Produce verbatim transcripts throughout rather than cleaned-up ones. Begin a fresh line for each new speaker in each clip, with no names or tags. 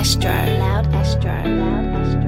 Astro. Loud Astro. Loud Astro.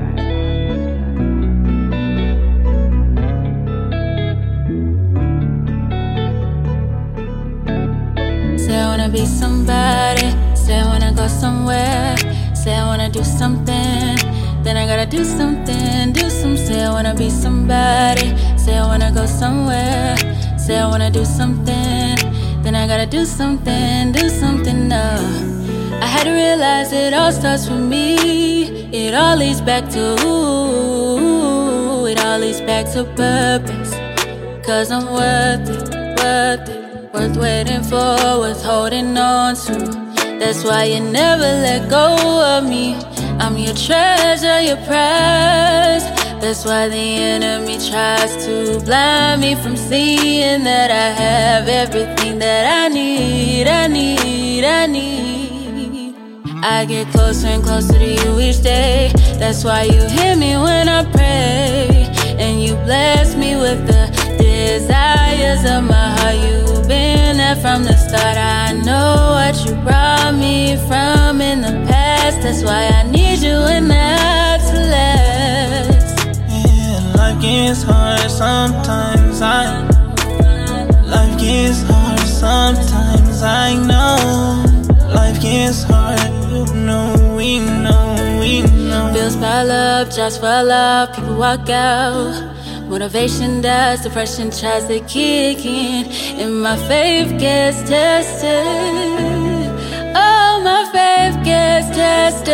Say I wanna be somebody. Say I wanna go somewhere. Say I wanna do something. Then I gotta do something. Do some. Say I wanna be somebody. Say I wanna go somewhere. Say I wanna do something. Then I gotta do something. Do something now. I had to realize it all starts with me. It all leads back to ooh, it all leads back to purpose. Cause I'm worth it, worth it, worth waiting for, worth holding on to. That's why you never let go of me. I'm your treasure, your prize. That's why the enemy tries to blind me from seeing that I have everything that I need, I need, I need. I get closer and closer to you each day. That's why you hear me when I pray. And you bless me with the desires of my heart. You've been there from the start. I know what you brought me from in the past. That's why I need you and not to last.
Yeah, life gets hard sometimes. I Life gets hard sometimes. I know life gets hard. You know, we know, we know.
Bills pile up, jobs fall off, people walk out. Motivation dies, depression tries to kick in, and my faith gets tested. Oh, my faith gets tested.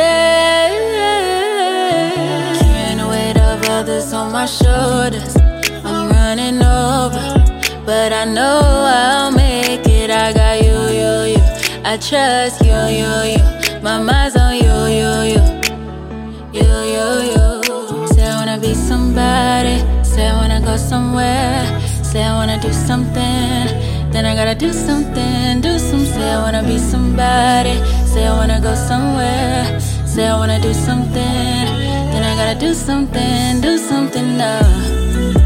Carrying the weight of others on my shoulders, I'm running over, but I know I'll make it. I got you, you, you. I trust you, you, you. My mind's on you, you, you. You, you, you. Say I wanna be somebody. Say I wanna go somewhere. Say I wanna do something. Then I gotta do something. Do some. Say I wanna be somebody. Say I wanna go somewhere. Say I wanna do something. Then I gotta do something. Do something now.